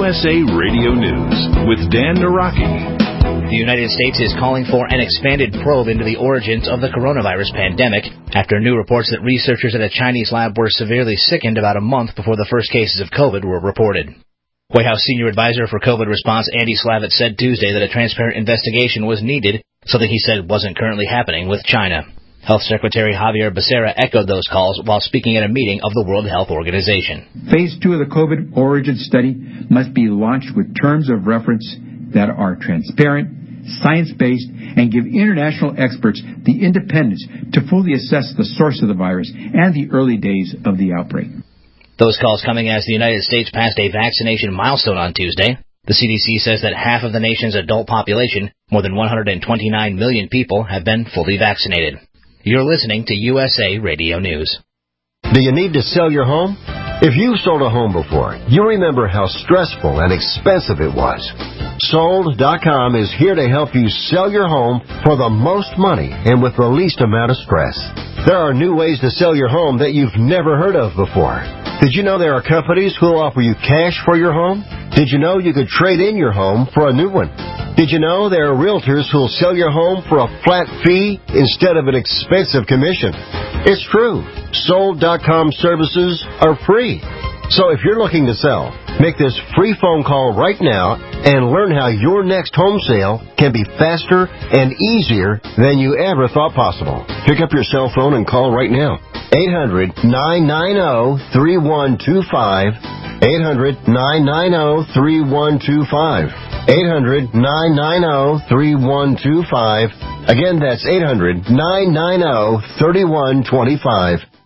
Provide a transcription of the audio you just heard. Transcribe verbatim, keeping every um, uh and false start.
S A Radio News with Dan Naraki. The United States is calling for an expanded probe into the origins of the coronavirus pandemic after new reports that researchers at a Chinese lab were severely sickened about a month before the first cases of COVID were reported. White House Senior Advisor for COVID Response Andy Slavitt said Tuesday that a transparent investigation was needed, something he said wasn't currently happening with China. Health Secretary Javier Becerra echoed those calls while speaking at a meeting of the World Health Organization. Phase two of the COVID origin study must be launched with terms of reference that are transparent, science-based, and give international experts the independence to fully assess the source of the virus and the early days of the outbreak. Those calls coming as the United States passed a vaccination milestone on Tuesday. The C D C says that half of the nation's adult population, more than one hundred twenty-nine million people, have been fully vaccinated. You're listening to U S A Radio News. Do you need to sell your home? If you've sold a home before, you remember how stressful and expensive it was. Sold dot com is here to help you sell your home for the most money and with the least amount of stress. There are new ways to sell your home that you've never heard of before. Did you know there are companies who will offer you cash for your home? Did you know you could trade in your home for a new one? Did you know there are realtors who will sell your home for a flat fee instead of an expensive commission? It's true. Sold dot com services are free. So if you're looking to sell, make this free phone call right now and learn how your next home sale can be faster and easier than you ever thought possible. Pick up your cell phone and call right now. eight hundred, nine nine zero, three one two five. eight hundred, nine nine zero, three one two five. eight hundred, nine nine zero, three one two five. Again, that's eight hundred, nine nine zero, three one two five.